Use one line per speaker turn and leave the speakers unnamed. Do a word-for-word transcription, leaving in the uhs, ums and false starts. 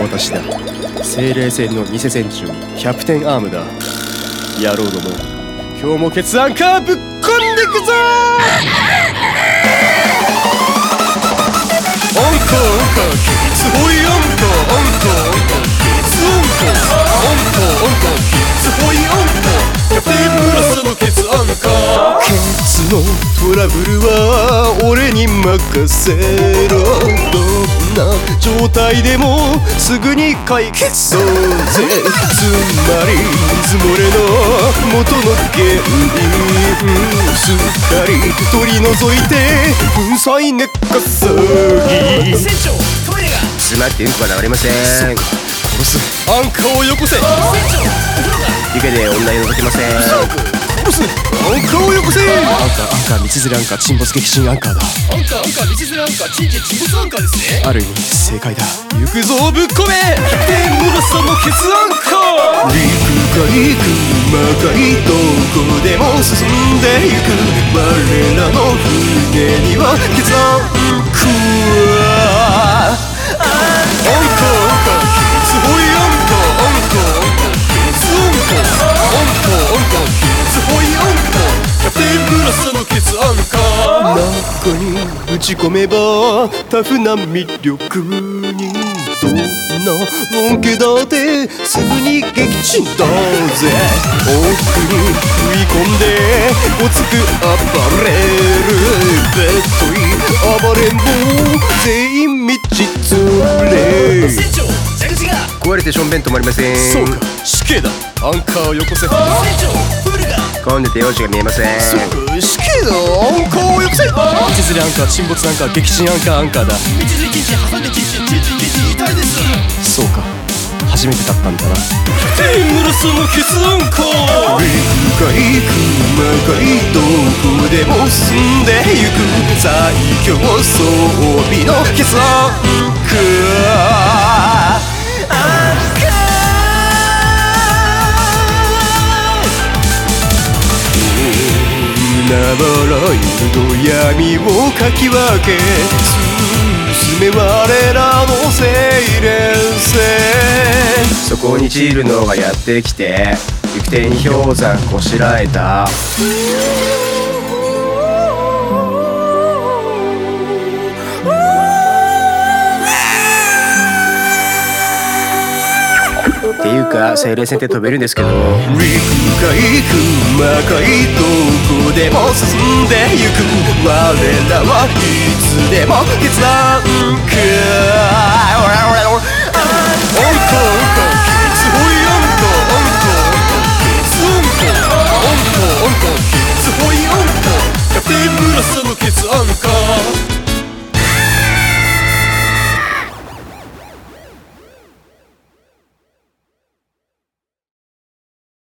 私だ、精霊戦の偽船長キャプテンアームだ。野郎ども、今日もケツアンカーぶっこんでくぞー。アンカーアンカーケツホイアンカーアンカーアンカーケツアンカーアンカーアンカーケツホイアンカーキャプテンブラスのケツアンカー。ケツのトラブルは俺に任せろ。どんな状態でもすぐに解決そうぜ。つまり水漏れの元の原因、すっかり取り除いて粉砕根っこそぎ。
船長、トイレが
詰まってうんこは流れません。
そっか、
殺す。アンカーをよこせ。
船長、お風呂が
湯気で女湯覗けません。殺す。アンカーをよこせ。アンカーアンカー道連れアンカー沈没撃沈アンカーだ。
アンカーアンカー道連れアンカーチンチン沈没アンカーですね。
ある意味正解だ。行くぞぶっこめ。キャプテンムラサのケツアンカー。陸海空海どこでも進んでゆく我らの船にはケツアンカー。アンカーアンカーケツホイアンカーアンカーアンカーケツアンカーアンカーアンカーケツホイアンカーキャプテンブラスのケツアンカー。中に打ち込めばタフな魅力にどんなのんけだってすぐに撃沈だぜ。奥に食い込んでごつく暴れるべっとい暴れん坊全員道連れ。
船長、蛇口が
壊れてしょんべん止まりません。
そうか、
死刑だ。アンカーをよこせ。
船長、プールが
混んでて用事が見えません。
そう
か、死刑だ。アンカーをよこせ。道連れアンカー沈没アンカー撃沈アンカーアンカーだ。
道連れチンチン挟んでチンチンチンチンチンチン痛いです。
そうか、初めて立ったんだな。
キャプテンムラスのケツアンカー。
陸海空海どこでも進んでゆく最強装備のケツアンカー。海原夜の闇をかき分け進め我らの精霊戦。そこにチルノがやってきて行く手に氷山こしらえた。っていうか精霊戦って飛べるんですけど、陸海空海どこでも進んでゆく我らはいつでもケツアンカー。